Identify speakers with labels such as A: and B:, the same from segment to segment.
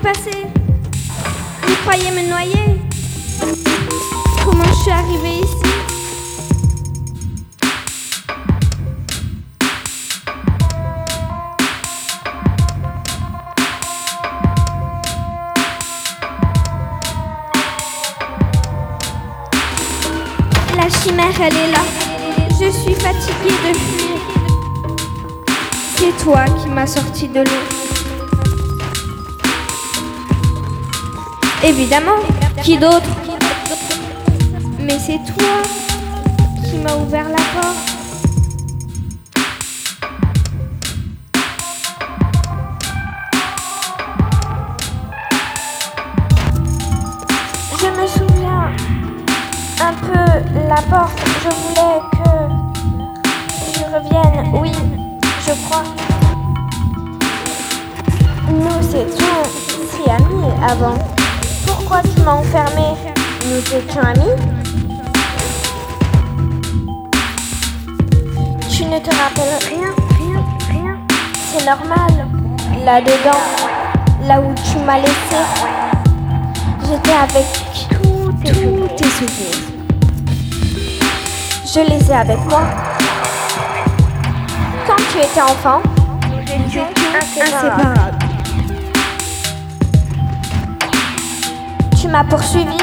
A: passé? Vous croyez me noyer? Comment je suis arrivée ici? La chimère, elle est là. Je suis fatiguée de fuir. C'est toi qui m'as sorti de l'eau. Évidemment, qui d'autre? Mais c'est toi qui m'as ouvert la porte. Je me souviens un peu la porte. Je voulais que je revienne. Oui, je crois. Nous étions si amis avant. Pourquoi tu m'as enfermé? Nous étions amis? Tu ne te rappelles rien. C'est normal. Là-dedans, là où tu m'as laissé, j'étais avec tous tes souvenirs. Je les ai avec moi. Quand tu étais enfant, nous étions inséparables. Tu m'as poursuivi.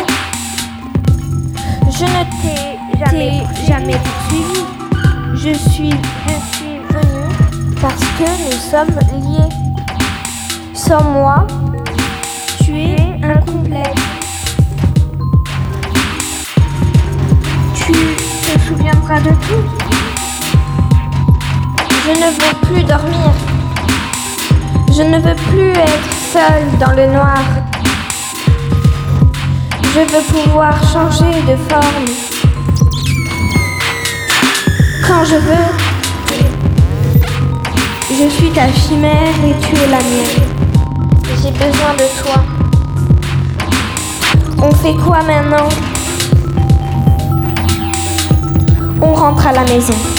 A: Je ne t'ai jamais poursuivi. Je suis venue parce que nous sommes liés. Sans moi, tu es incomplet. Tu te souviendras de tout. Je ne veux plus dormir. Je ne veux plus être seule dans le noir. Je veux pouvoir changer de forme quand je veux. Je suis ta chimère et tu es la mienne. J'ai besoin de toi. On fait quoi maintenant? On rentre à la maison.